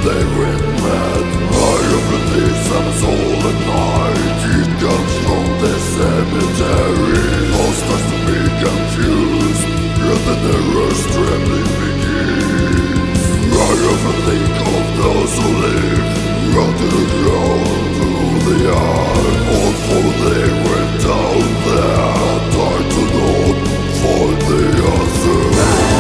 They went mad. High over this and it's all at night. It comes from the cemetery. All starts to be confused, and the nearest trembling begins. I often think of those who live, run to the ground, who they are. All for they went down there, died to not find the answer.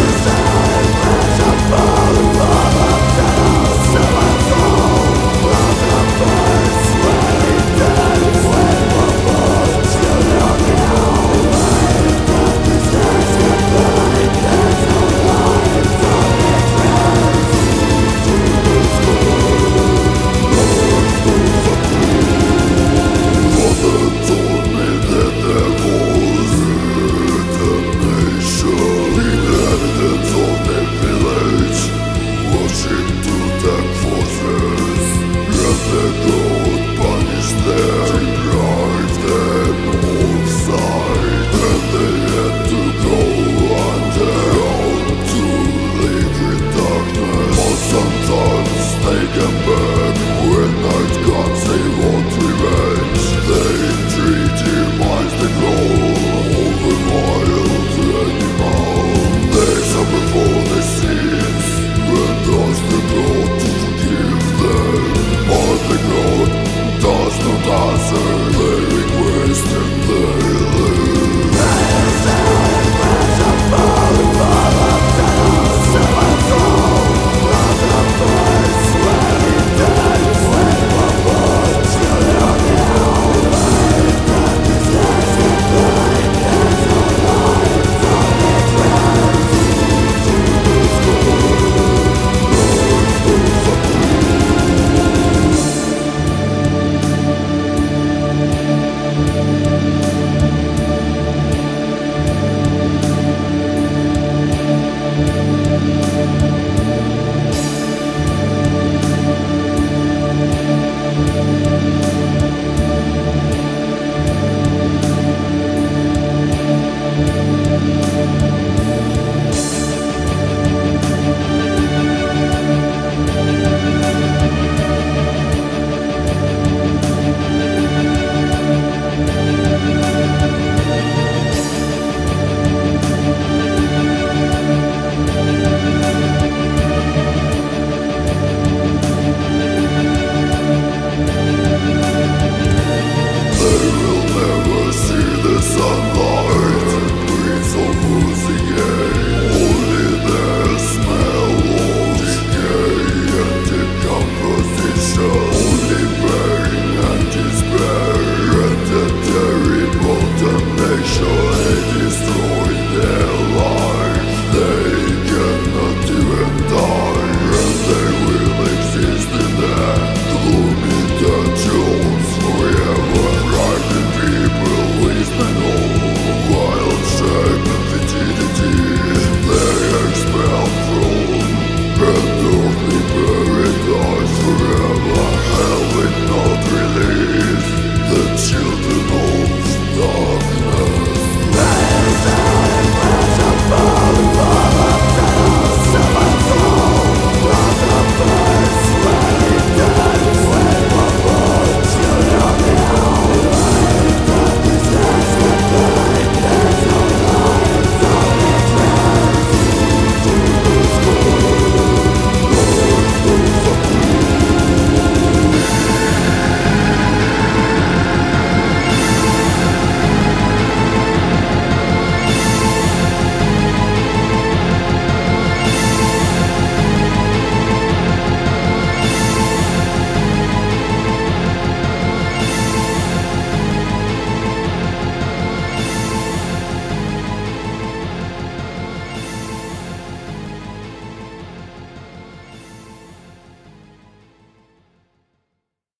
Sure.